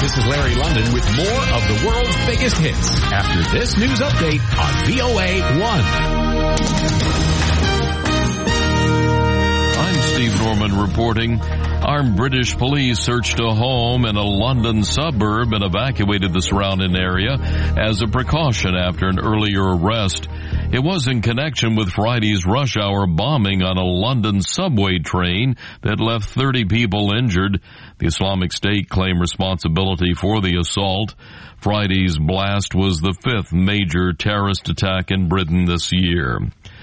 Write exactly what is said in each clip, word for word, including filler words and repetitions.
this is Larry London with more of the world's biggest hits after this news update on V O A one. I'm Steve Norman reporting. Armed British police searched a home in a London suburb and evacuated the surrounding area as a precaution after an earlier arrest. It was in connection with Friday's rush hour bombing on a London subway train that left thirty people injured. The Islamic State claimed responsibility for the assault. Friday's blast was the fifth major terrorist attack in Britain this year.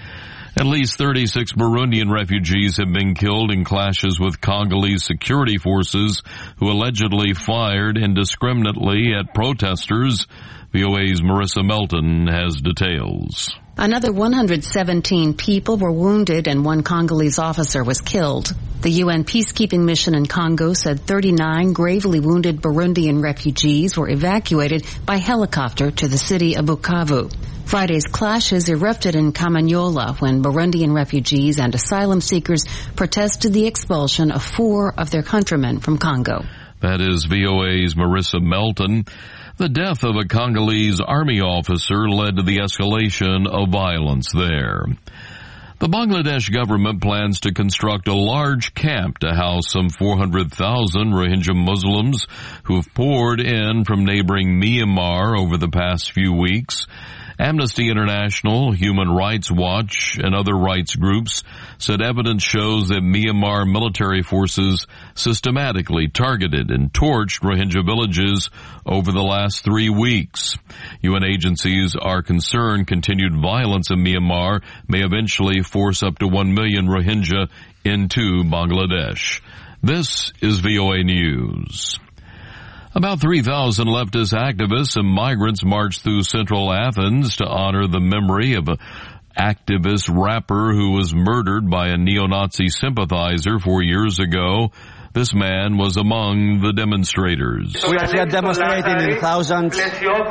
At least thirty-six Burundian refugees have been killed in clashes with Congolese security forces who allegedly fired indiscriminately at protesters. V O A's Marissa Melton has details. Another one hundred seventeen people were wounded and one Congolese officer was killed. The U N peacekeeping mission in Congo said thirty-nine gravely wounded Burundian refugees were evacuated by helicopter to the city of Bukavu. Friday's clashes erupted in Kamanyola when Burundian refugees and asylum seekers protested the expulsion of four of their countrymen from Congo. That is V O A's Marissa Melton. The death of a Congolese army officer led to the escalation of violence there. The Bangladesh government plans to construct a large camp to house some four hundred thousand Rohingya Muslims who have poured in from neighboring Myanmar over the past few weeks. Amnesty International, Human Rights Watch, and other rights groups said evidence shows that Myanmar military forces systematically targeted and torched Rohingya villages over the last three weeks. U N agencies are concerned continued violence in Myanmar may eventually force up to one million Rohingya into Bangladesh. This is V O A News. About three thousand leftist activists and migrants marched through central Athens to honor the memory of an activist rapper who was murdered by a neo-Nazi sympathizer four years ago. This man was among the demonstrators. We are here demonstrating in thousands in,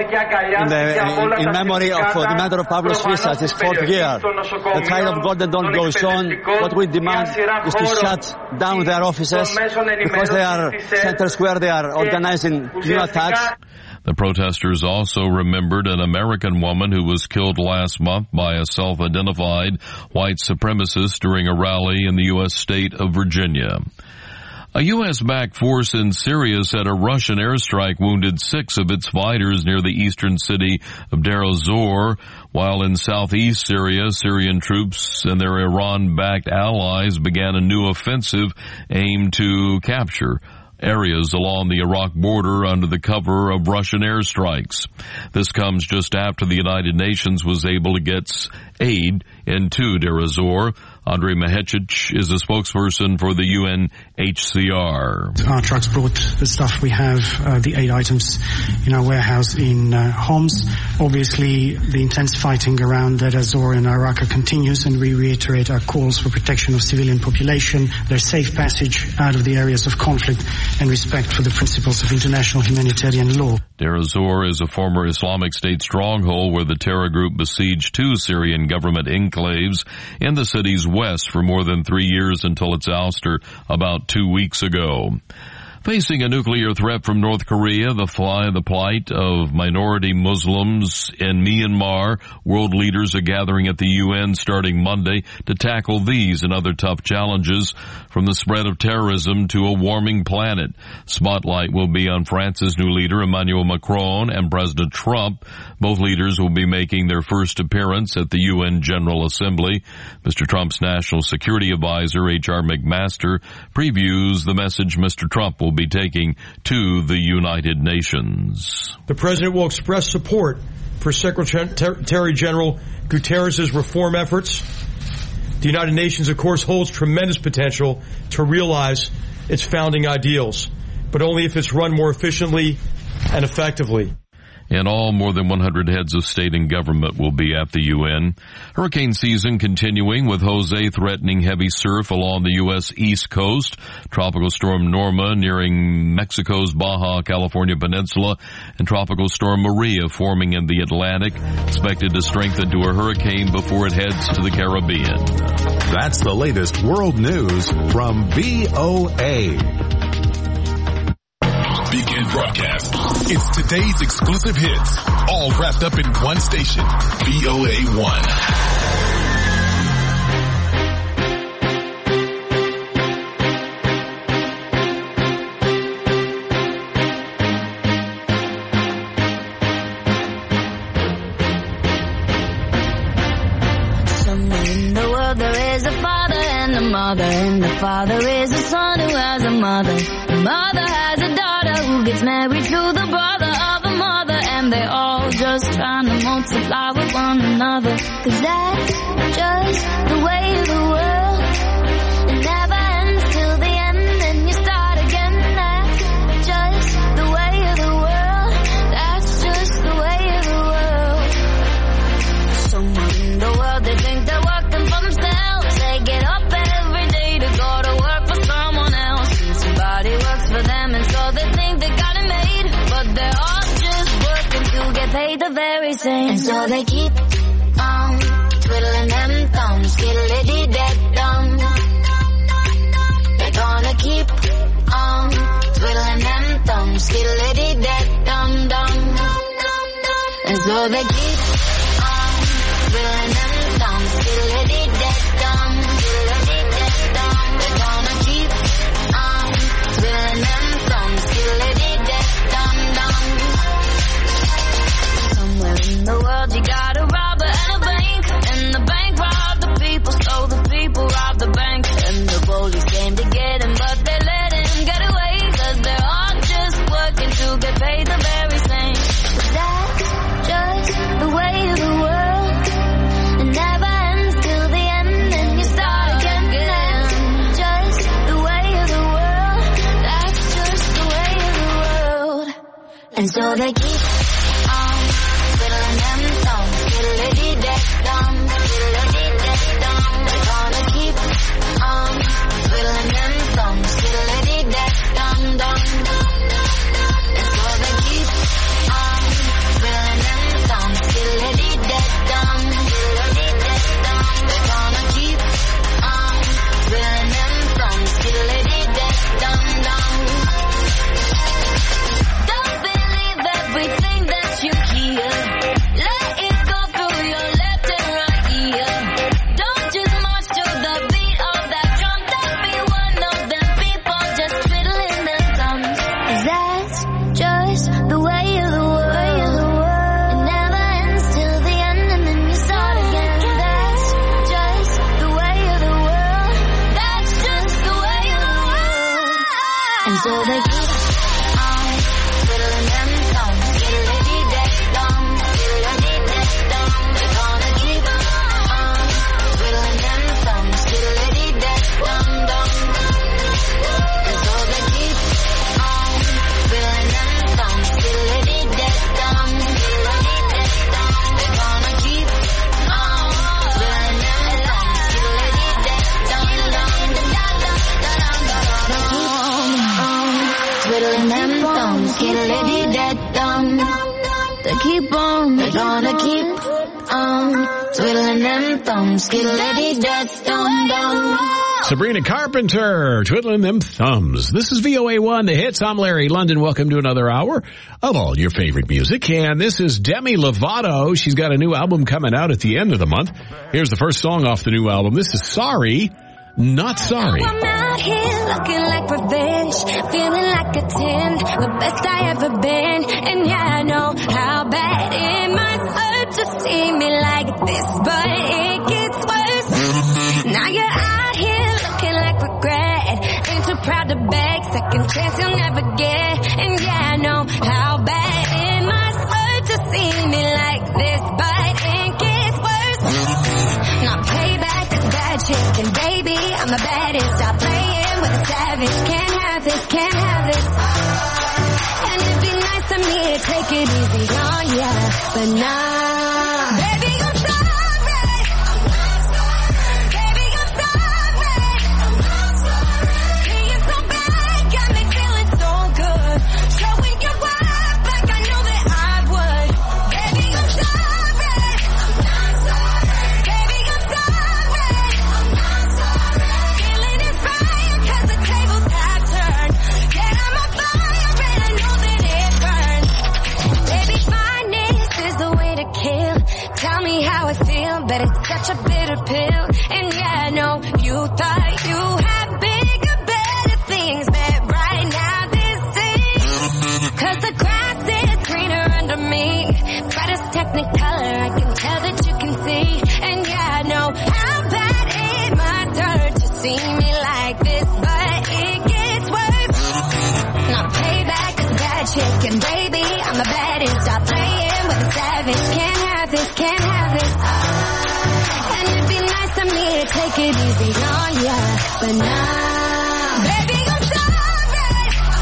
the, in, in memory of uh, the murder of Pavlos Fyssas, his fourth year. The tide of God that don't goes on. What we demand is to shut down their offices because they are center square. They are organizing new attacks. The protesters also remembered an American woman who was killed last month by a self-identified white supremacist during a rally in the U S state of Virginia. A U S-backed force in Syria said a Russian airstrike wounded six of its fighters near the eastern city of Deir ez-Zor, while in southeast Syria, Syrian troops and their Iran-backed allies began a new offensive aimed to capture areas along the Iraq border under the cover of Russian airstrikes. This comes just after the United Nations was able to get aid into Deir ez-Zor. Andrei Mahecic is a spokesperson for the U N H C R. Our trucks brought the stuff we have, uh, the aid items in our warehouse in uh, Homs. Obviously, the intense fighting around Deir ez-Zor and Raqqa continues, and we reiterate our calls for protection of civilian population, their safe passage out of the areas of conflict, and respect for the principles of international humanitarian law. Deir ez-Zor is a former Islamic State stronghold where the terror group besieged two Syrian government enclaves in the city's west for more than three years until its ouster about two weeks ago. Facing a nuclear threat from North Korea, the fly, the plight of minority Muslims in Myanmar, world leaders are gathering at the U N starting Monday to tackle these and other tough challenges, from the spread of terrorism to a warming planet. Spotlight will be on France's new leader, Emmanuel Macron, and President Trump. Both leaders will be making their first appearance at the U N General Assembly. Mister Trump's National Security Advisor, H R McMaster, previews the message Mister Trump will be taking to the United Nations. The President will express support for Secretary General Guterres' reform efforts. The United Nations, of course, holds tremendous potential to realize its founding ideals, but only if it's run more efficiently and effectively. In all, more than one hundred heads of state and government will be at the U N. Hurricane season continuing with Jose threatening heavy surf along the U S East Coast. Tropical storm Norma nearing Mexico's Baja California Peninsula, and Tropical storm Maria forming in the Atlantic, expected to strengthen to a hurricane before it heads to the Caribbean. That's the latest world news from V O A. weekend broadcast. It's today's exclusive hits, all wrapped up in one station, V O A one. And the father is a son who has a mother. The mother has a daughter who gets married to the brother of a mother. And they're all just trying to multiply with one another. Cause that's just the way of the world. It never ends till the end and you start again. That's just the way of the world. That's just the way of the world. Someone in the world, they think they're working for themselves. They get up every day to go to work for someone else. And somebody works for them and so they think they got it made. But they're all just working to get paid the very same. And so they keep on twiddling them thumbs, skiddly-dee-dee-dum. They're gonna keep on twiddling them thumbs, skiddly-dee-dee-dum-dum. And so they keep on twiddling them thumbs, skiddly-dee-dee-dum. They're gonna keep on twiddling them thumbs, skiddly-dee-dee-dum-dum. Somewhere in the world you got a robber and a bank, and the bank robbed the people, so the people robbed the bank. And the police came to get him, but they let him get away, cause they're all just working to get paid the very same. But that's just the way of the world. It never ends till the end and you start again. That's just the way of the world. That's just the way of the world. And so they keep on twiddling them thumbs, skiddly-dee-dee-dum, skiddly-dee-dee-dum. They're gonna keep on twiddling them thumbs, skiddly-dee-dee-dum-dum. And so they keep on twiddling them thumbs, skiddly-dee-dee-dum, skiddly-dee-dee-dum. They're gonna keep on twiddling them thumbs, skiddly-dee-dee-dum-dum. Don't believe everything that you hear. Let it go through your left and right ear. Don't just march to the beat of that drum. Don't be one of them people just twiddling their thumbs. 'Cause that's just the way of the world. It never ends till the end and then you start again. That's just the way of the world. That's just the way of the world. And so they keep on twiddling them thumbs, skiddly-dee-dee-dum, skiddly-dee-dee-dum. They're gonna keep on twiddling them thumbs, skiddly-dee-dee-dum-dum. And so they keep on twiddling them thumbs, skiddly-dee-dee-dum, skiddly-dee-dee-dum. They're gonna keep on twiddling them thumbs, skiddly-dee-dee-dum. They keep on, they're gonna keep on twiddling them thumbs, skiddly-dee-dee-dum-dum. Sabrina Carpenter, twiddling them thumbs. This is V O A one, The Hits. I'm Larry London. Welcome to another hour of all your favorite music. And this is Demi Lovato. She's got a new album coming out at the end of the month. Here's the first song off the new album. This is Sorry, Not Sorry. I'm out here looking like revenge, feeling like a ten, the best I ever been. And yeah, I know how bad it might hurt to see me like this, but it gets worse. Now you're out here looking like regret, ain't too proud to beg, second chance you'll never get. And yeah, I know how bad it must hurt to see me like this, but it gets worse. Now payback is bad shit, and baby, I'm the baddest. Stop playing with a savage, can't have this, can't have this. And it'd be nice of me to take it easy on ya, but nah. Baby, I'm sorry. Baby, I'm sorry. Being so bad got me feeling so good. Showing your worth like I knew that I would. Baby, I'm sorry. Baby, I'm sorry. Feeling inspired 'cause the tables have turned. Yeah, I'm on fire and I know but it's such a bitter pill. And yeah, I know you thought you had bigger, better things, but right now this is. Cause the grass is greener under me. Brightest technicolor, I can tell that you can see. And yeah, I know how bad it might hurt to see me like this, but it gets worse. Not payback is bad chicken, baby, I'm the baddest. Stop playing with the savage. Can't have this, can't have this. Ah. And it'd be nice of me to take it easy on ya, but nah. Baby, I'm sorry.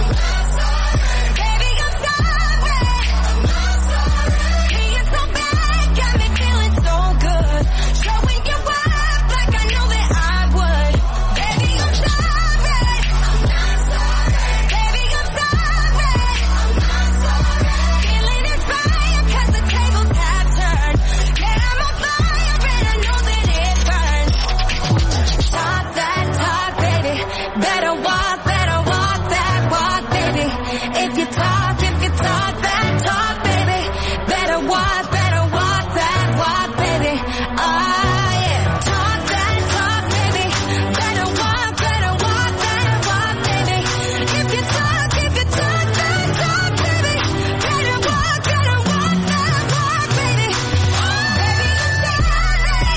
Baby, I'm sorry. Being so bad got me feeling so good. Showing you up like I know that I would. Baby, I'm sorry. Baby, I'm sorry. Feeling inspired cause the tables have turned. Yeah, I'm on fire and I know that it burns. Talk that talk, baby. Better walk, better walk that walk, baby. If you talk, if you talk that talk, baby. Better walk, better walk that walk, baby. Oh yeah. Talk that talk, baby. Better walk, better walk that walk, baby. If you talk, if you talk that talk, baby. Better walk, better walk that walk, baby. Baby, I'm sorry.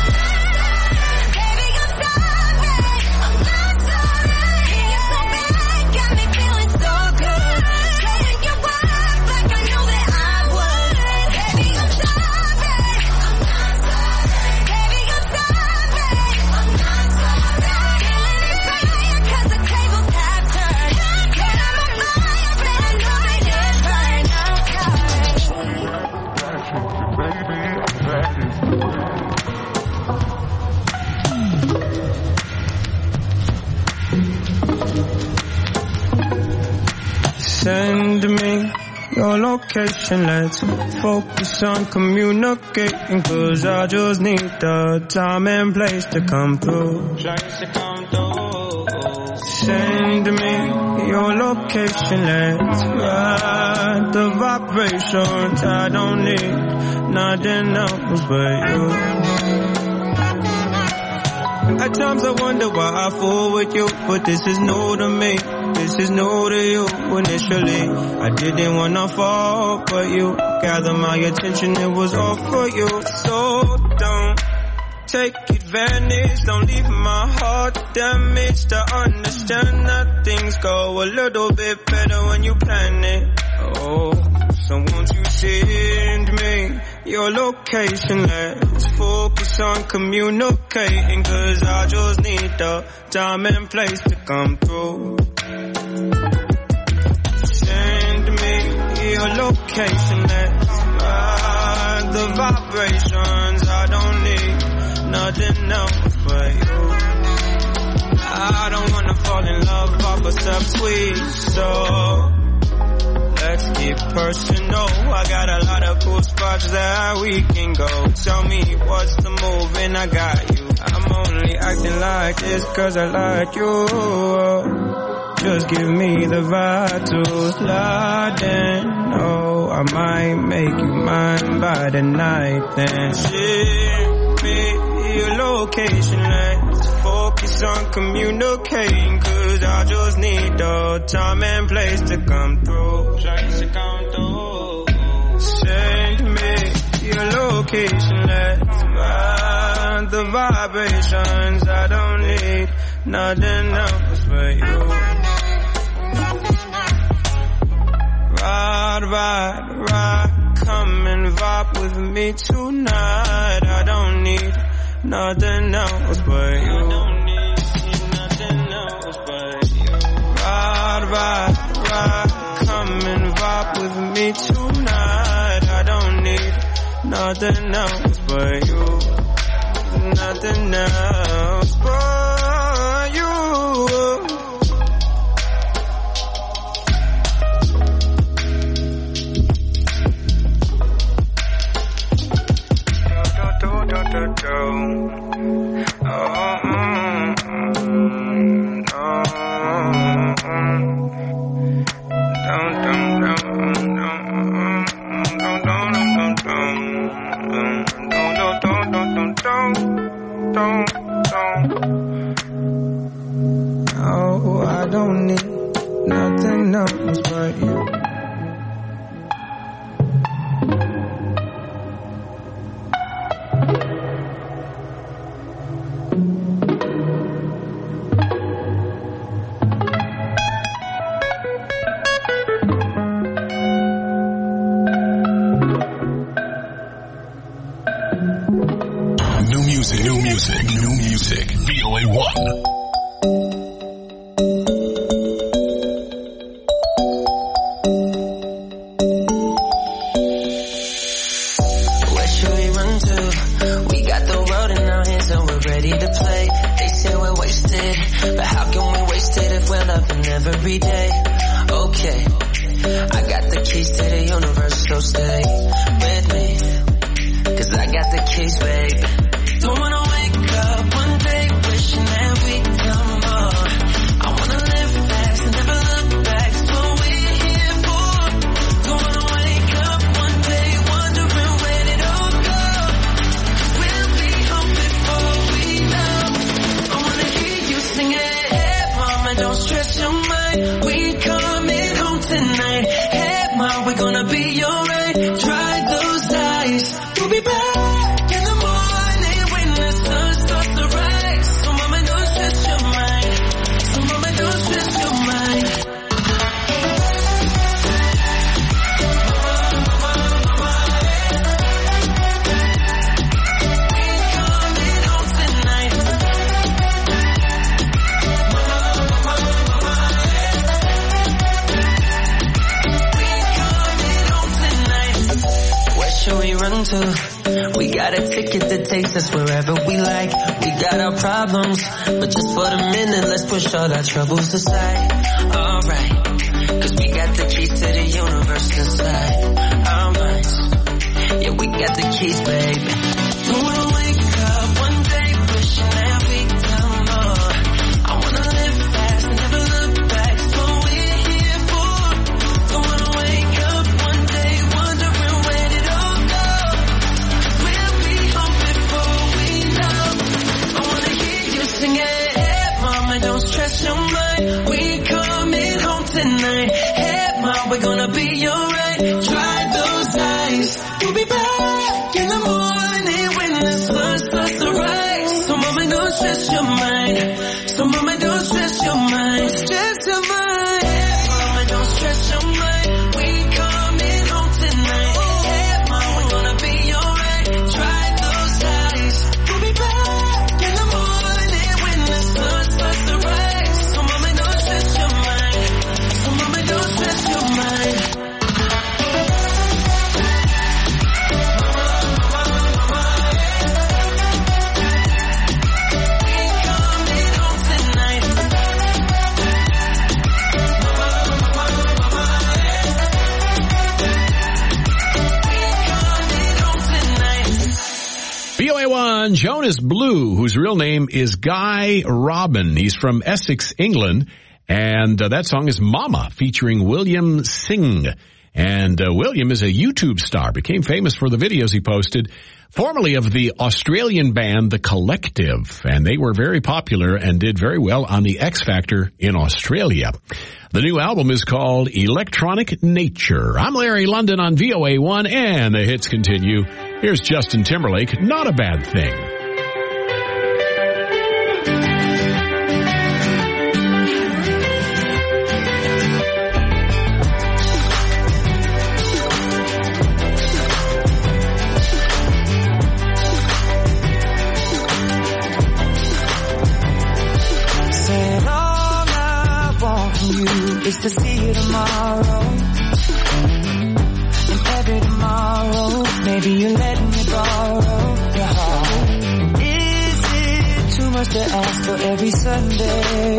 Baby, I'm sorry. I'm not sorry. Being so bad got me feeling so good. Showing you up like I know that I would. Baby, I'm sorry. I'm not sorry. Baby, I'm sorry. I'm not sorry. Feeling inspired cause the tables have turned. Yeah, I'm on fire and I know that it burns. Send me your location, let's focus on communicating, cause I just need the time and place to come through. Send me your location, let's ride the vibrations. I don't need nothing else but you. At times I wonder why I fool with you, but this is new to me. This is new to you. Initially, I didn't wanna fall, but you gathered my attention, it was all for you. So don't take advantage, don't leave my heart damaged. I understand that things go a little bit better when you plan it. Oh, so won't you send me your location? Let's focus on communicating, cause I just need the time and place to come through. Send me your location, let's ride the vibrations. I don't need nothing else but you. I don't wanna fall in love off a sub-tweet, so let's get personal. I got a lot of cool spots that we can go. Tell me what's the move and I got you. I'm only acting like this cause I like you. Just give me the vibe to slide in. Oh, I might make you mine by the night. Then ship me your location. Let's focus on communicating, cause I just need the time and place to come through. Send me your location. Let's ride the vibrations. I don't need nothing else but you. Ride, ride, ride, come and vibe with me tonight. I don't need nothing else but you. I don't need nothing else but you. Ride, ride, ride, come and vibe with me tonight. I don't need nothing else but you. Nothing else but you. was but you. V O A one. Where should we run to? We got the world in our hands and we're ready to play. They say we're wasted, but how can we waste it if we're loving every day? Okay, I got the keys to the universe, so stay with me, 'cause I got the keys, babe. Don't wanna wake up one day wishing that we come more. I wanna live fast and never look back. That's what we're here for. Don't wanna wake up one day wondering where it all go. We'll be home before we know. I wanna hear you sing it. Hey, mama, don't stress your mind. We coming home tonight. Hey, mom, we're gonna be alright. Dry those eyes. We'll be back. To. We got a ticket that takes us wherever we like. We got our problems, but just for the minute, let's push all our troubles aside. Alright, 'cause we got the keys to the universe inside our minds. Yeah, we got the keys, baby. Don't wanna wake up one day wishing that we come more. I wanna live fast and never look back. That's what we're here for. Don't wanna wake up one day wondering where it all go. Don't stress your mind, we coming home tonight. Hey, mom, we're gonna be alright. Dry those eyes. We'll be back in the morning when the sun starts to rise. So mama, don't stress your mind. So mama, don't stress your mind. Stress your mind. Hey, mama, don't stress your mind. We coming home tonight. Hey, mom, we're gonna be alright. Dry those eyes. We'll be back in the morning when the sun starts to rise. So mama, don't stress your mind. So mama, don't stress your mind. V O A one, Jonas Blue, whose real name is Guy Robin. He's from Essex, England, and uh, that song is Mama, featuring William Singh. And uh, William is a YouTube star, became famous for the videos he posted, formerly of the Australian band The Collective, and they were very popular and did very well on the X Factor in Australia. The new album is called Electronic Nature. I'm Larry London on V O A one, and the hits continue. Here's Justin Timberlake, Not a Bad Thing. Said all I want from you is to see you tomorrow. And every tomorrow, maybe you let me borrow your heart. Is it too much to ask for every Sunday?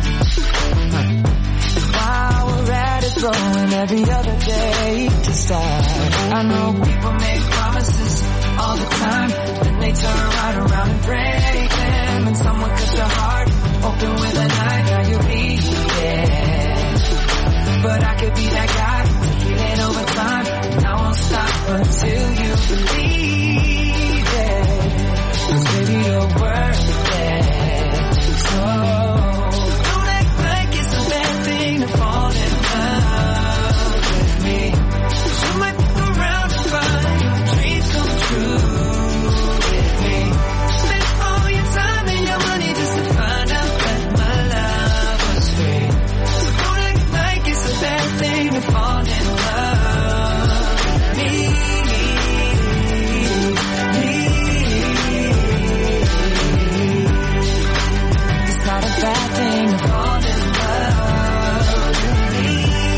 And while we're at it, throwing every other day to start. I know people make promises all the time, then they turn right around and break them. And someone cut your heart open with a knife, now you'll be there. But I could be that guy, heal it over time, and I won't stop until you believe it. 'Cause baby, you're worth it. So don't act like it's a bad thing to fall in love. thing to fall in love with me. It's not a bad thing to fall in love with me.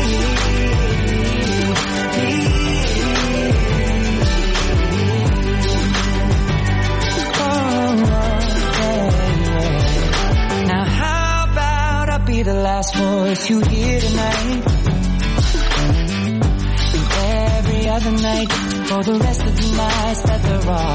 Oh, yeah. Now how about I be the last voice you hear tonight, and every other night for the rest of the nights that there are.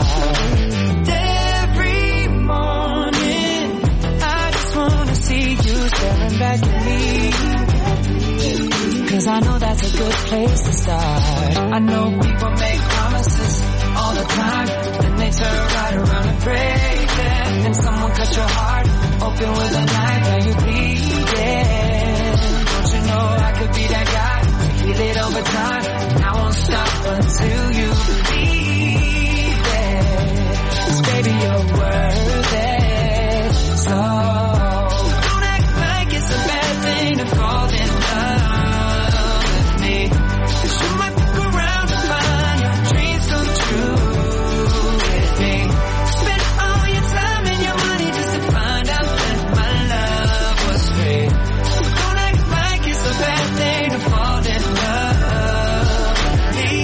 Every morning I just wanna see you staring back at me, 'cause I know that's a good place to start. I know people make promises all the time, then they turn right around and break them. And someone cut your heart open with a knife, now you bleeding. Don't you know I could be that guy? Feel it over time, and I won't stop until you believe it. 'Cause baby, you're worth it. So don't act like it's a bad thing to fall in love with me, 'cause you might fuck around and find your dreams come true with me. Spend all your time and your money just to find out that my love was free. Don't act like it's a bad thing to fall in love with me.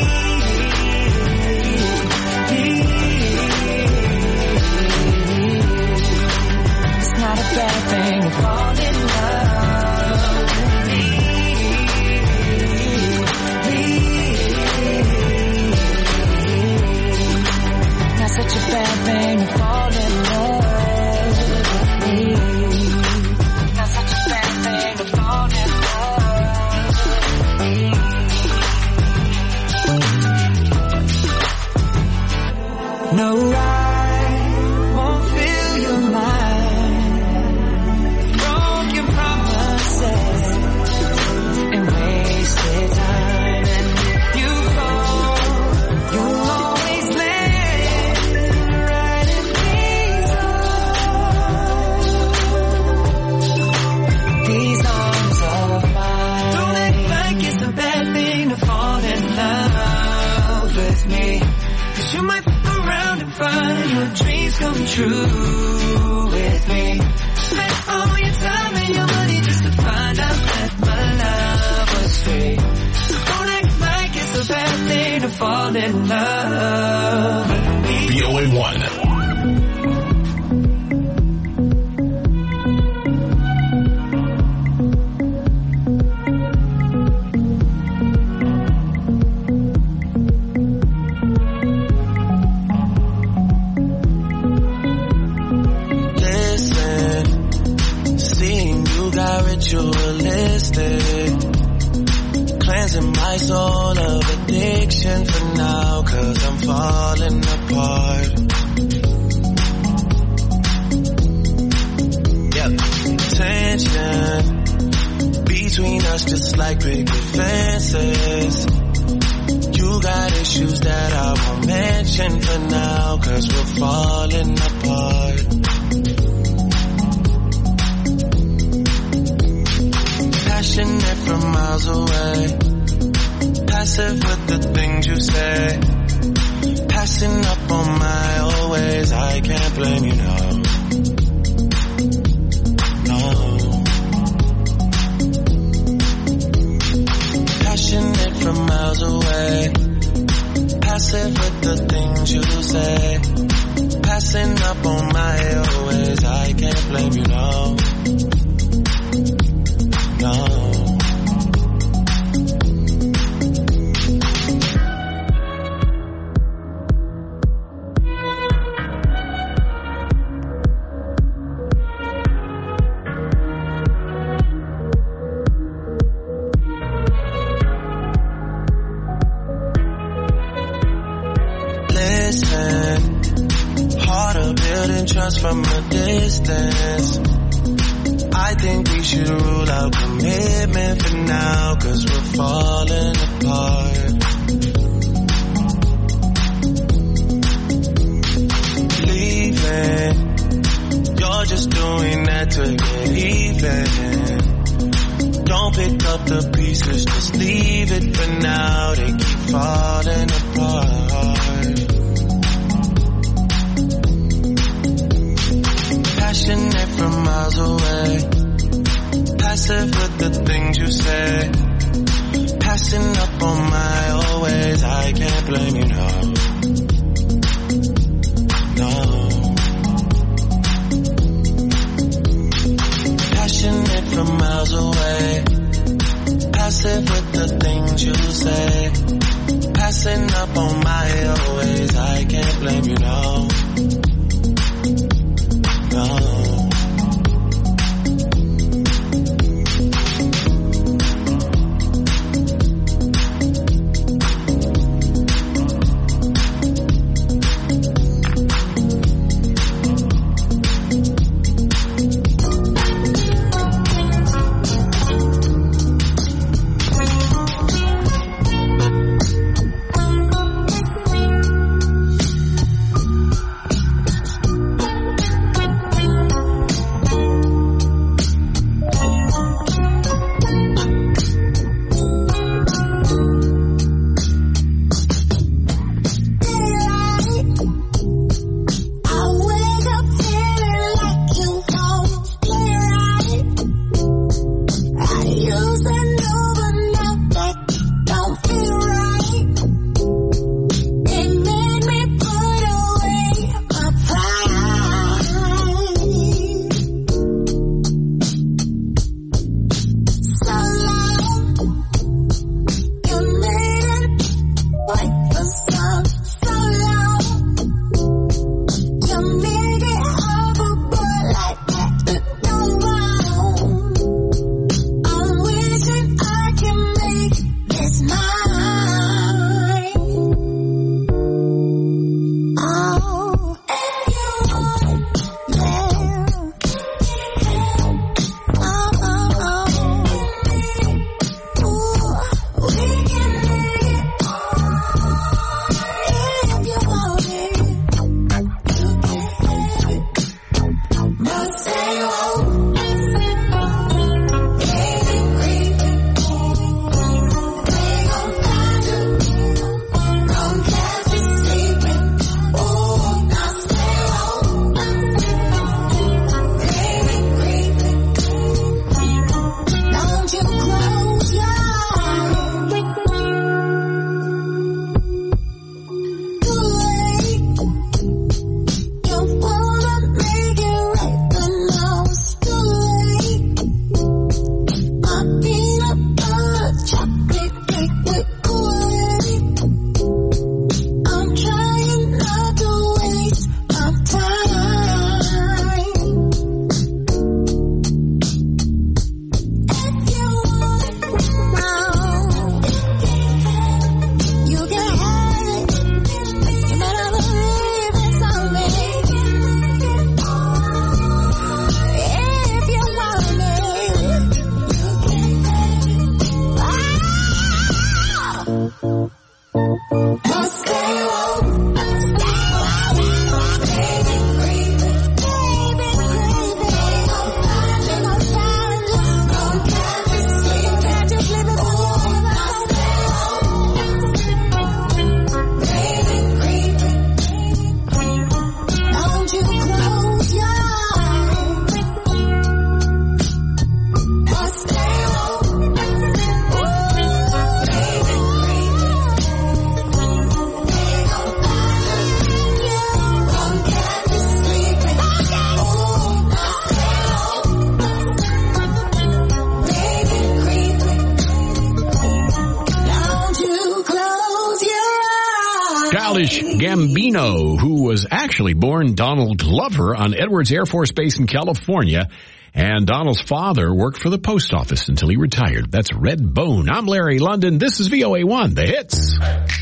It's not a bad thing to fall in love with me. Not such a bad thing to fall in love with me. Not such a bad thing to fall in love with me. No, I won't fill your mind, broken promises and wasted time. And if you fall, you'll always land right in these arms, these arms of mine. Don't act like it's a bad thing to fall in love with me, 'cause you might fuck around and find your dreams come true with me. Spend all your time and your money just to find out that my love was free. Don't act like it's a bad thing to fall in love with me. V O A one. Listen, seeing you got ritualistic, cleansing my soul of addiction for now, 'cause I'm falling apart. Yep, tension between us just like picket fences. You got issues that I won't mention for now, 'cause we're falling apart. Passionate from miles away, passive with the things you say, passing up on my old ways. I can't blame you, no, no. Passionate from miles away, passive with the things you say, passing up on my old ways. I can't blame you, no, no. Trust from a distance. I think we should rule out commitment for now, 'cause we're falling apart. Leaving, you're just doing that to get even. Don't pick up the pieces, just leave it for now. They keep falling apart. Passionate from miles away, passive with the things you say, passing up on my always. I can't blame you, no, no. Passionate from miles away, passive with the things you say, passing up on my always. I can't blame you, no, no. Gambino, who was actually born Donald Glover on Edwards Air Force Base in California, and Donald's father worked for the post office until he retired. That's Redbone. I'm Larry London. This is V O A one, The Hits.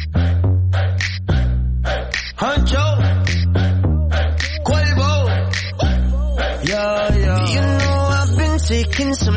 Huncho, Quavo, yeah, yeah. You know I've been taking some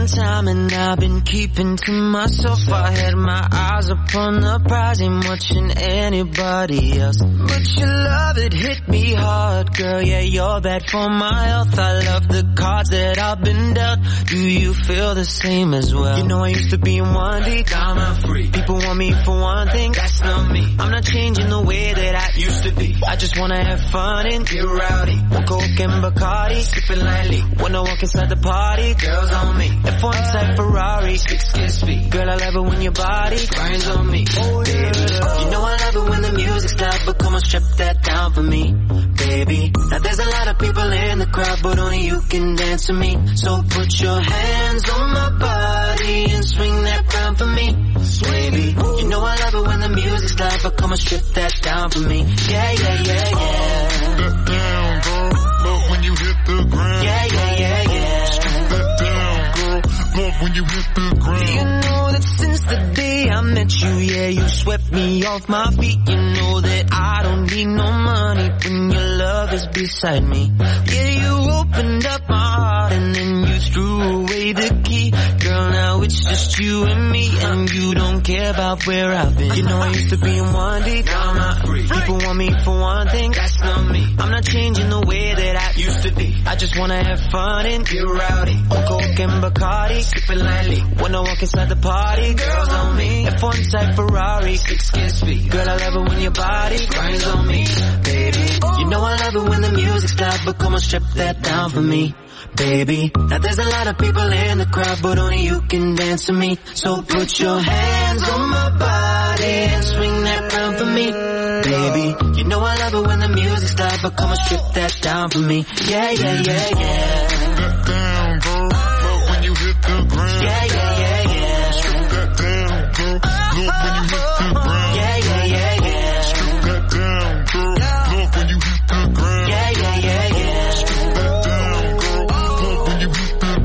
one time and I've been keeping to myself. I had my eyes upon the prize, ain't watching anybody else. But your love, it hit me hard, girl, yeah, you're bad for my health. I love the cards that I've been dealt. Do you feel the same as well? You know I used to be in one deep, now I'm free. People want me for one thing, that's not me. I'm not changing the way that I used to be. I just wanna have fun and get rowdy. Coke and Bacardi, sipping lightly. When I walk inside the party, girls on me. F one type Ferrari, six kiss speed. Girl, I love it when your body grinds on me. Oh, baby, you know I love it when the music's loud, but come on, strip that down for me, baby. Now there's a lot of people in the crowd, but only you can dance to me. So put your hands on my body and swing that crown for me, baby. You know I love it when the music's loud, but come on, strip that down for me. Yeah, yeah, yeah, yeah. That down, girl. Love when you hit the ground. Yeah, yeah, yeah, yeah. Strip that down, girl. Love when you hit the ground. You know that since the day I met you, yeah, you swept me off my feet. You know that I don't need no money when your love is beside me. Yeah, you opened up my heart and then you threw away the key. Girl, now it's just you and me, and you don't care about where I've been. You know I used to be in one deep, now I'm not free. People want me for one thing, that's not me. I'm not changing the way that I used to be. I just wanna have fun and get rowdy. Coke and Bacardi, sipping lightly. When I walk inside the party, girls on me. F one type Ferrari, six kiss speed. Girl, I love it when your body grinds on me, baby. You know I love it when the music's loud, but come on, strip that down for me, baby. Now there's a lot of people in the crowd, but only you can dance to me. So put your hands on my body and swing that crown for me, baby. You know I love it when the music's loud, but come on, strip that down for me. Yeah, yeah, yeah, yeah. That down, girl. Love when you hit the ground. Yeah, yeah, yeah, yeah. Strip that down, girl. Love when you hit the ground. Yeah, yeah, yeah, yeah. Strip that down, girl. Love when you hit the ground. Yeah, yeah, yeah, yeah. Strip that down, girl. Love when you hit the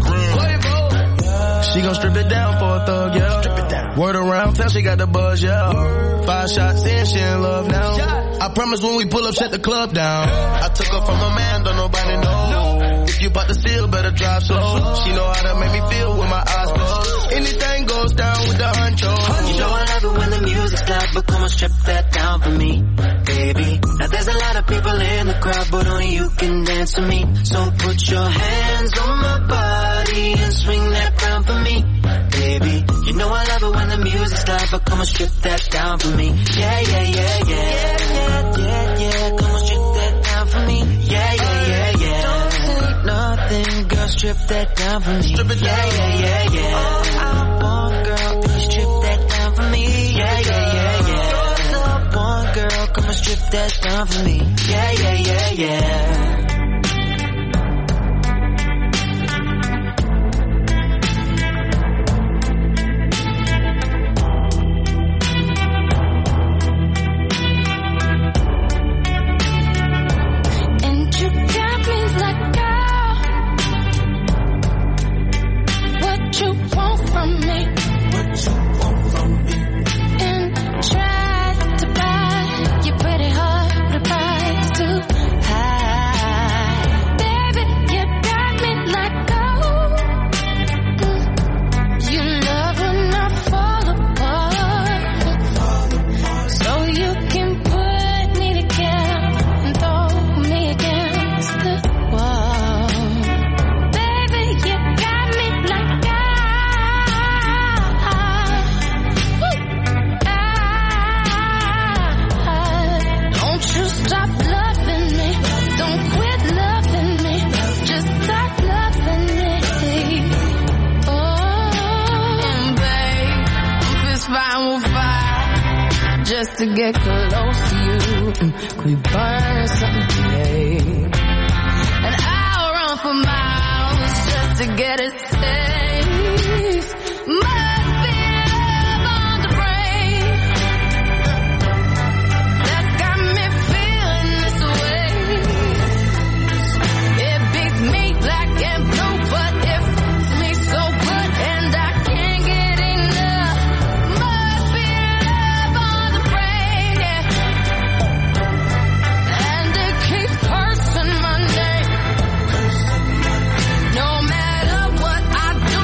ground. She gon' strip it down for a thug, yeah. Strip it down. Word around town, she got the buzz, yeah. Five shots in, she in love now. I promise when we pull up, shut the club down. I took her from a man, don't nobody know. If you bout to steal, better drive slow. She know how to make me feel with my eyes closed. Anything goes down with the honcho. You know I love it when the music's loud, but come on, strip that down for me, baby. Now there's a lot of people in the crowd, but only you can dance to me. So put your hands on my body and swing that crown for me, baby. You know I love it when the music's loud, but come on, strip that down for me. Yeah, yeah, yeah, yeah. Yeah, yeah, yeah, yeah. Come on, strip that down for me. Yeah, yeah, yeah, yeah. Don't say nothing, girl, strip that down for me. Strip it down. Yeah, yeah, yeah, yeah. All I want, girl, please strip that down for me. Yeah, yeah, yeah, yeah. All I want, girl, come on, strip that down for me. Yeah, yeah, yeah, yeah. To get close to you, could we burn something today? And I'll run for miles just to get a taste. Must be love on the brain that got me feeling this way. It beats me black and blue, but it feels me so good, and I can't get enough. Must be love on the brain, yeah. And it keeps cursing my name. No matter what I do,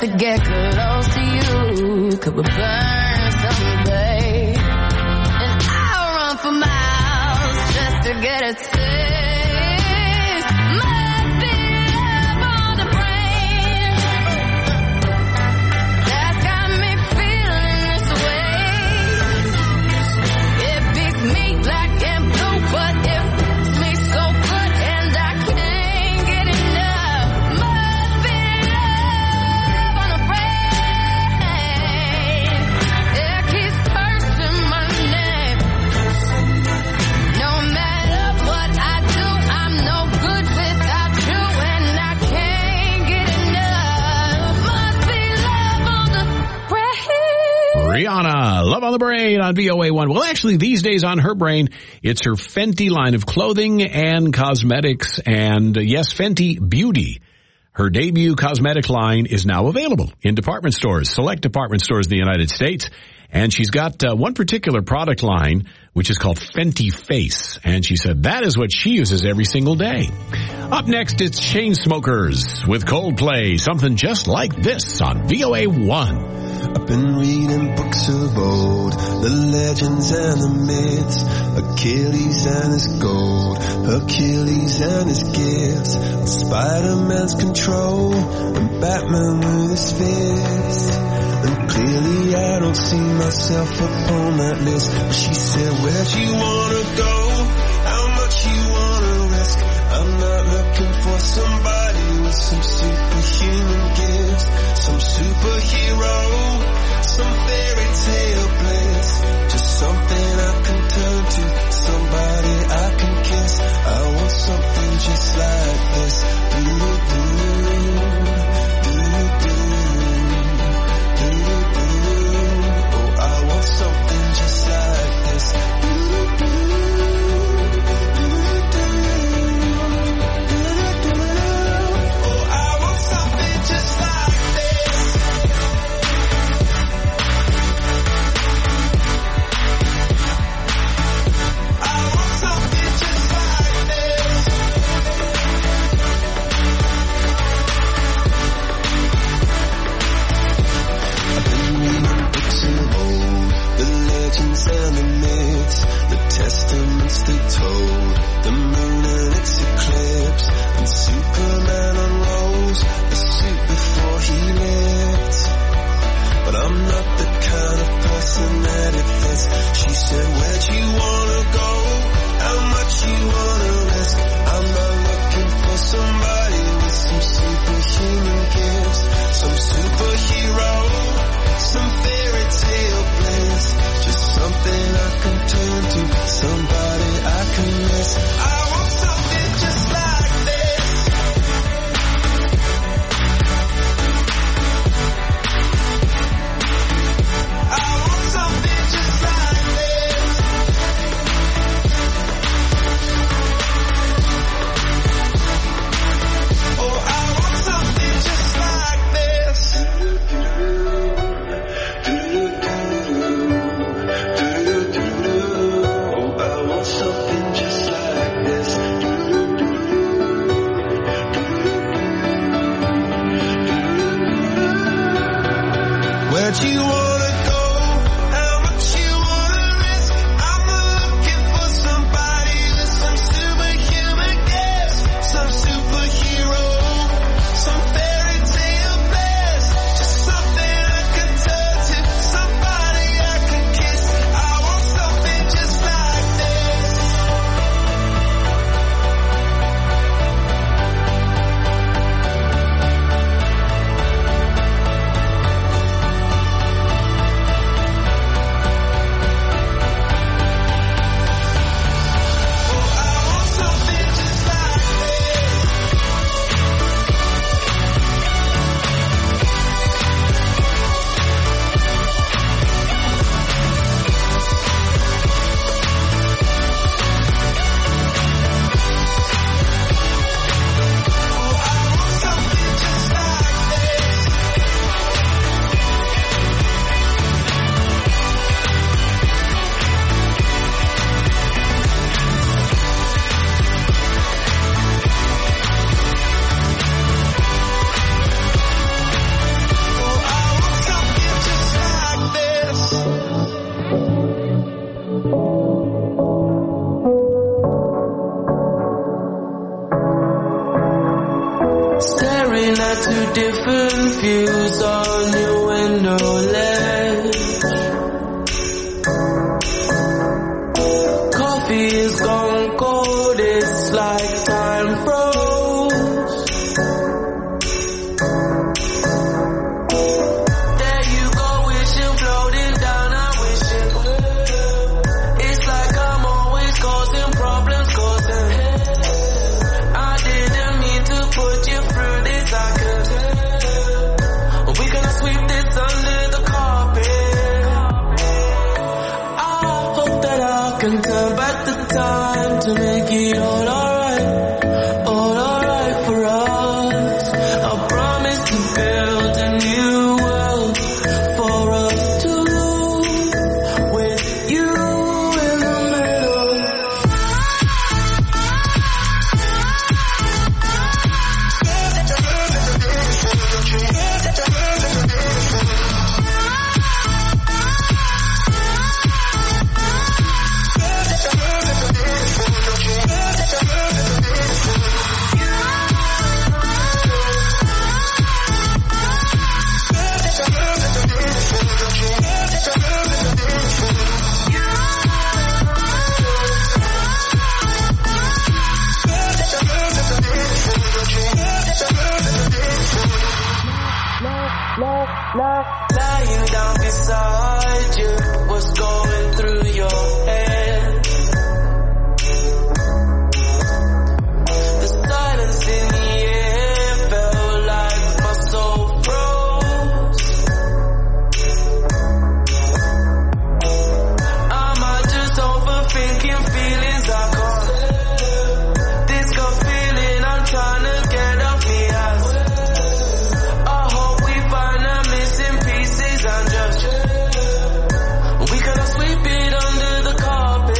to get close to you. Could we burn someday? And I'll run for miles just to get a taste. Must be love on the brain that's got me feeling this way. It beats me black and blue, but it beats me so good and I can't get enough. Must be love on the brain. It keeps cursing my name. No matter what I do, I'm no good without you, and I can't get enough. Must be love on the brain. Rihanna, Love on the Brain on V O A one. Well, actually, these days on her brain, it's her Fenty line of clothing and cosmetics. And uh, yes, Fenty Beauty. Her debut cosmetic line is now available in department stores, select department stores in the United States. And she's got uh, one particular product line, which is called Fenty Face. And she said that is what she uses every single day. Up next, it's Chainsmokers with Coldplay, something just like this on V O A one. I've been reading books of old, the legends and the myths, Achilles and his gold, Hercules and his gifts, Spider-Man's control, and Batman with his fist. And clearly I don't see myself upon that list. But she said, where'd you wanna go? How much you wanna risk? I'm not looking for somebody with some superhuman gifts, some superhero, some fairy tale bliss, just something I can turn to, somebody I can kiss. I want something just like this. Do-do-do, do-do-do, do-do-do. Oh, I want something just like this. Do-do-do, do-do-do, do-do-do. Oh, I want something just like this. And the myths, the testaments they told, the moon and its eclipse, and Superman unrolls the suit before he lived. But I'm not the kind of person that it fits. She said, where'd you wanna go? How much you wanna risk? I'm not looking for somebody with some superhuman gifts, some superhero, some fairy tale bliss, just something I can turn to, somebody I can miss. I want something just like this. I want something time to make it all alright, all alright for us. I promise to build a new world for us two, with you in the middle. Lying down beside you, what's going through your head? The silence in the air felt like my soul froze. Am I just overthinking feelings I caused? This gut feeling I'm trying to get off me ass. I hope we find a missing pieces and just we cannot sweep it under the carpet.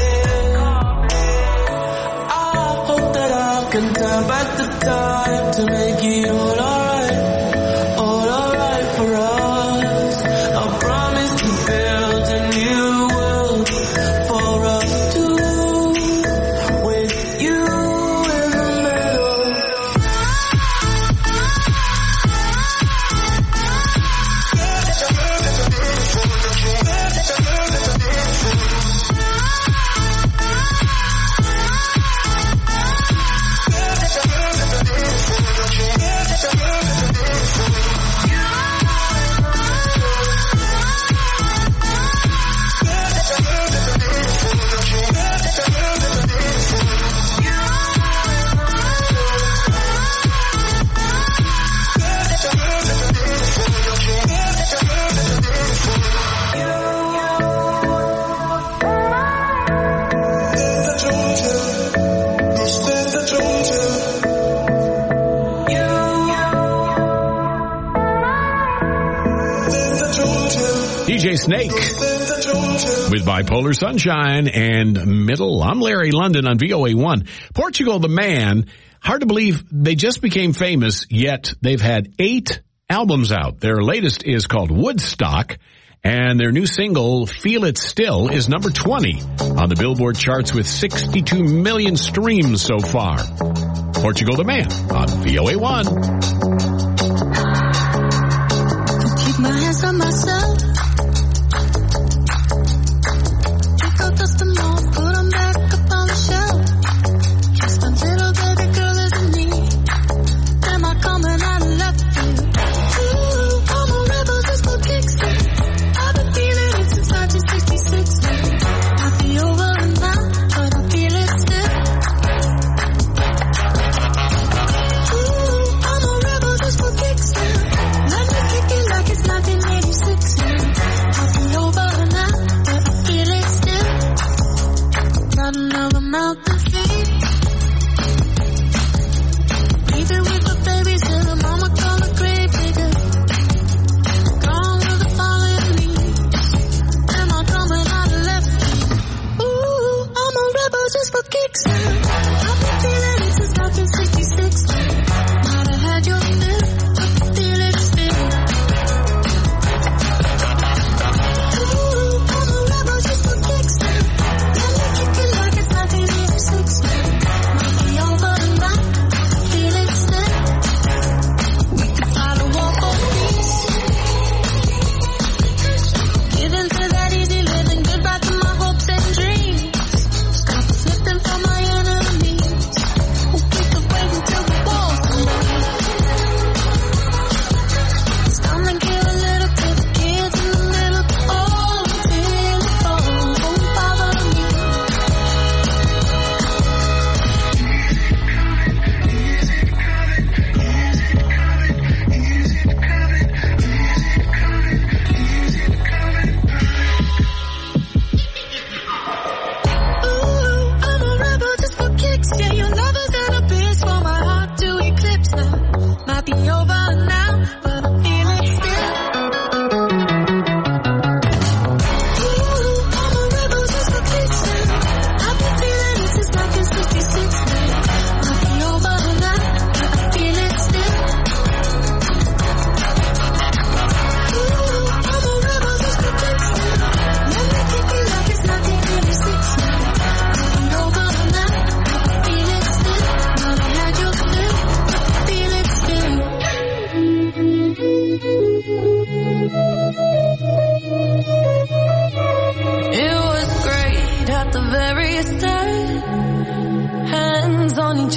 I hope that I can turn back the time to make it all alright, all alright for us. I promise to build a new world for us two, with you in the middle. D J Snake with Bipolar Sunshine and Middle. I'm Larry London on V O A one. Portugal the Man, hard to believe they just became famous, yet they've had eight albums out. Their latest is called Woodstock, and their new single, Feel It Still, is number twenty on the Billboard charts with sixty-two million streams so far. Portugal the Man on V O A one. Keep my hands on myself. Pick up dust them off, put them back up on the shelf. Just a little baby girl isn't me. Am I coming out of left field? Ooh, I'm a rebel just for kicks. I've been feeling it since nineteen sixty-six. Might be over and now, but I feel it still. Ooh, I'm a rebel just for kicks. Let me kick it like it's nineteen eighty-six.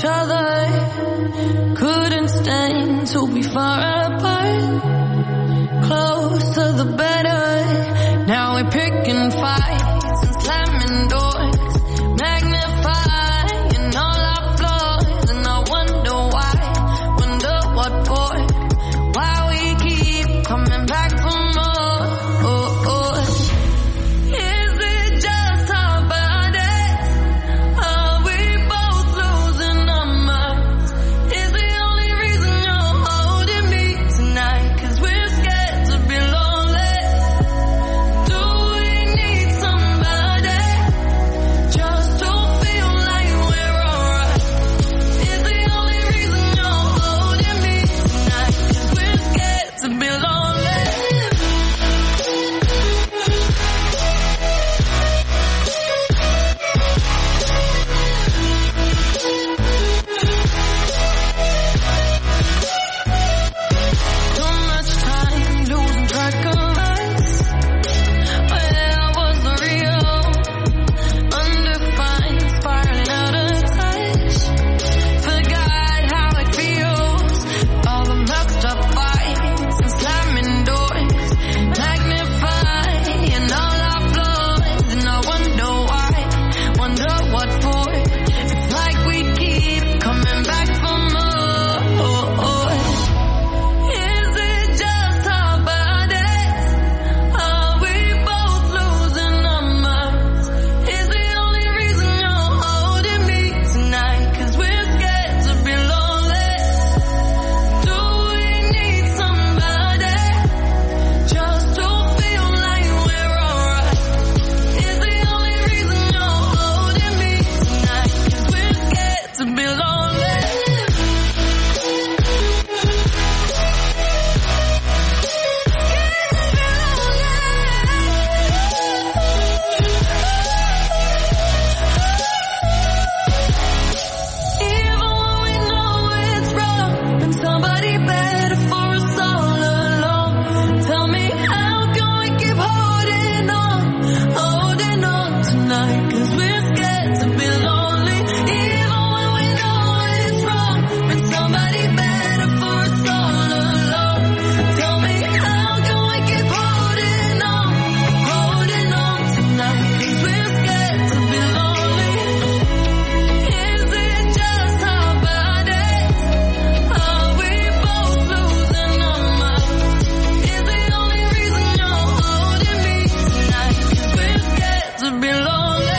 other, couldn't stand to be far apart. Close to the better, now we're picking fights and slamming doors, magnifying all our flaws, and I wonder why, wonder what for, why we keep coming back for more. Oh, oh. Is it just our bodies? Are we both losing our minds? Is the only reason you're holding me tonight? 'Cause we're scared to be lonely. Do we need somebody just to feel like we're alright? Is the only reason you're holding me tonight? 'Cause we're scared to be lonely. Too much time losing track of us. Where was the real? Undefined, spiraling out of touch. Forgot how it feels. All the messed up fights and slamming doors, magnifying all our flaws, and I wonder why, wonder what for. It's like we keep coming back for more. Is it just our bodies? Are we both losing our minds? Is the only reason you're holding me tonight? 'Cause we're scared to be lonely. Do we need somebody just to feel like we're alright? Is the only reason you're holding me tonight? 'Cause we're scared to be lonely. Even when we know it's wrong, and somebody better for us all along. Tell me, how can we keep holding on, holding on tonight? 'Cause we're scared to be lonely. Even when we know it's wrong, and somebody better for us all along. Tell me, how can we keep holding on, holding on tonight? 'Cause we're scared to be lonely. Is it just our bodies? Are we both losing our minds? Is the only reason you're holding me tonight? 'Cause we're scared to be lonely.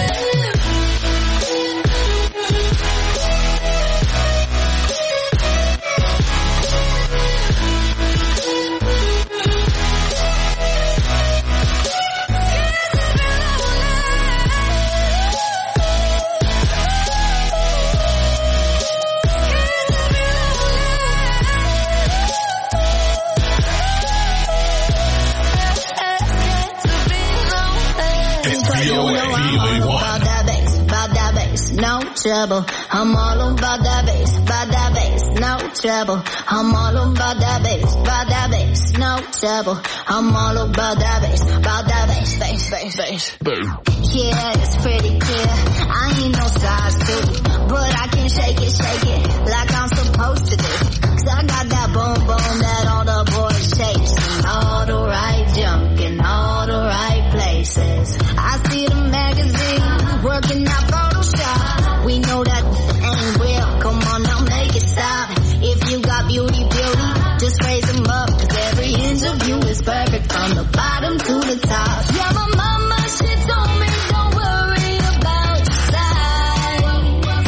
It's V O A. V O A one. About that bass, about that bass, no trouble. I'm all about that bass, about that bass, no trouble. I'm all about that bass, about that bass, no trouble. I'm all about that bass, about that bass, bass, bass, bass. Yeah, it's pretty clear. I ain't no size two, but I can shake it, shake it like I'm supposed to do. 'Cause I got that boom boom that all the boys chase, and all the right junk in all the right places. I see the magazine working out Photoshop. We know that ain't real. Come on now, make it stop. If you got beauty, beauty, just raise them up. 'Cause every inch of you is perfect from the bottom to the top. Yeah, my mama, she told me don't worry about your size.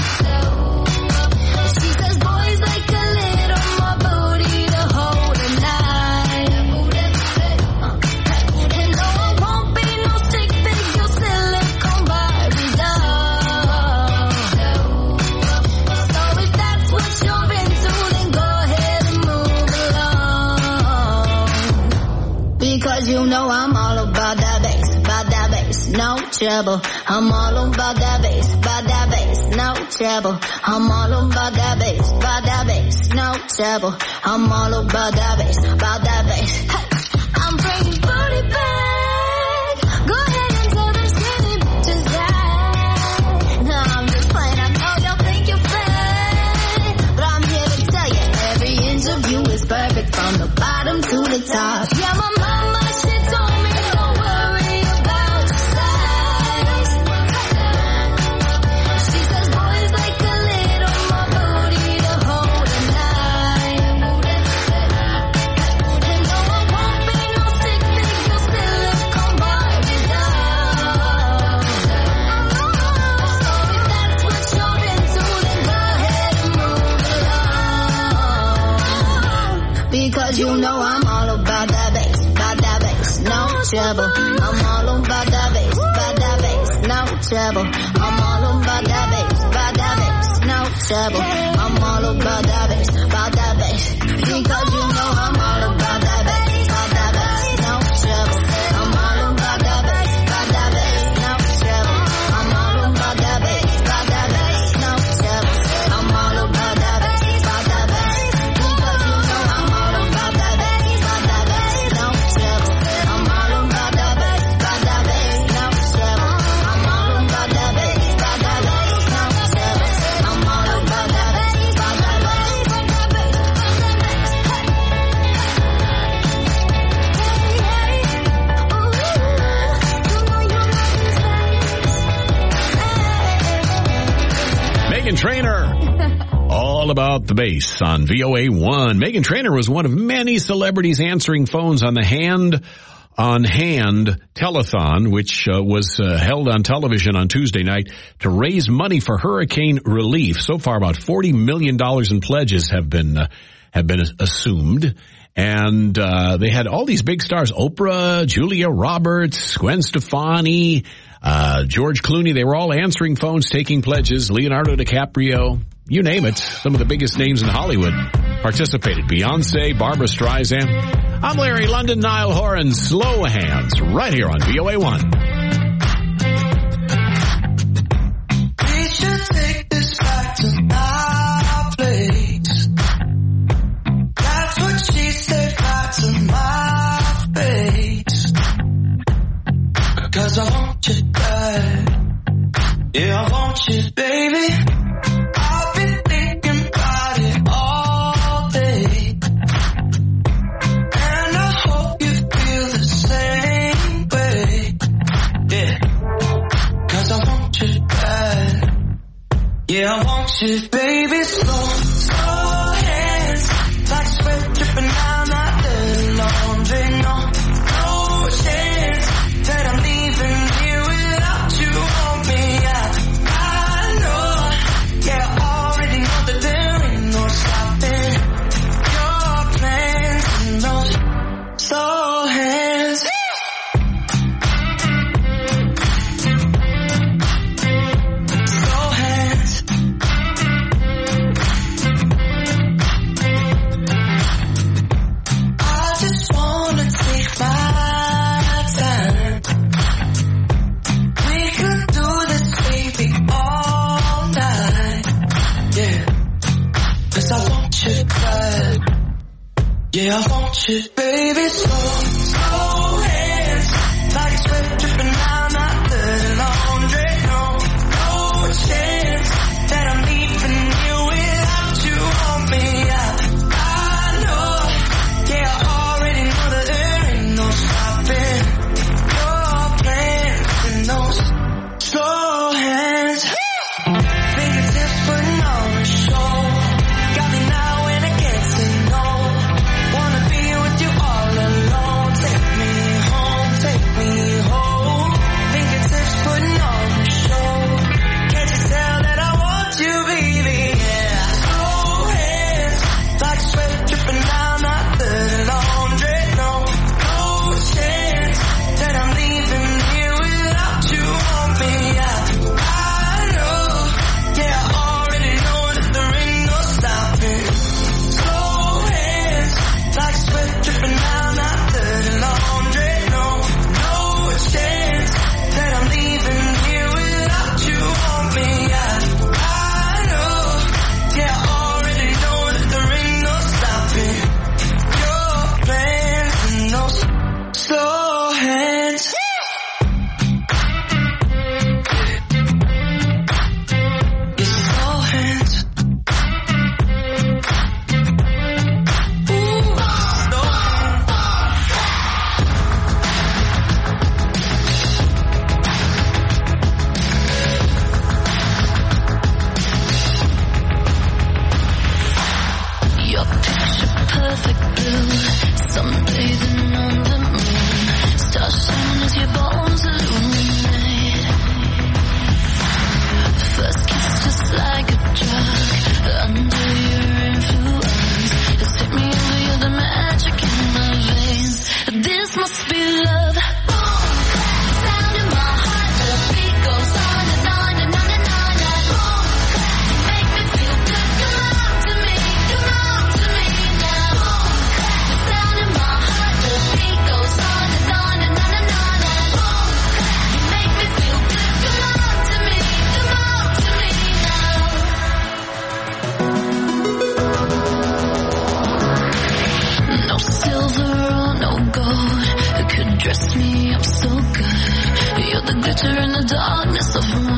She says boys like a little more booty to hold a night. And no, I won't be no stick figure silicone Barbie doll. So if that's what you're into, then go ahead and move along. Because you know I'm all about that bass, about that bass, no trouble. I'm all about that bass, about that bass, no trouble. I'm all about that bass, about that bass, no trouble. I'm all about that bass, about that bass. Hey, I'm bringing booty back. Go ahead and tell them skinny bitches that. No, I'm just playing. I know y'all think you're fat. trouble. I'm all about that bass, about that bass, no trouble. I'm all about that bass, about that bass, no trouble. I'm all about that bass, about that bass, because you know I'm all about that bass, about that bass, no trouble. I'm all about that bass, about that bass, no trouble. I'm all about that bass, about that bass, no trouble. I'm all about that bass, about that bass, because you know I'm all about that bass, about that bass, no trouble. I'm all about that bass, about that bass, no trouble. I'm all about that bass, about that bass, no trouble. I'm all about that bass, about that bass, about that bass. Meghan Trainor. All about the bass on V O A one. Meghan Trainor was one of many celebrities answering phones on the Hand on Hand telethon, which uh, was uh, held on television on Tuesday night to raise money for hurricane relief. So far, about forty million dollars in pledges have been uh, have been assumed. And uh, they had all these big stars: Oprah, Julia Roberts, Gwen Stefani, uh, George Clooney. They were all answering phones, taking pledges. Leonardo DiCaprio, you name it. Some of the biggest names in Hollywood participated. Beyonce, Barbara Streisand. I'm Larry London, Niall Horan, Slow Hands, right here on V O A one. We should take this back to our place. That's what she said back to my face. Because I want you bad. Yeah, I want you, baby. I've been thinking about it all day. And I hope you feel the same way. Yeah. Cause I want you bad. Yeah, I want you, baby. Slow, slow hands. Like sweat dripping down my dirty laundry. No, no chance that I'm leaving here without you on me. I, I know, yeah, I already know that there ain't no stopping your plans and those slow hands. Slow hands. I just wanna take my time. We could do this, baby, all night. Yeah, cause I want you bad. Yeah, I want you, baby. Slow, slow hands. Like sweat dripping down my dirty laundry. No, no chance that I'm leaving you without you on me. I, I know, yeah, I already know that there ain't no stopping your plans and those slow hands. Fingertips putting on a show. Got me now and I can't say no. Wanna be with you all alone in the darkness of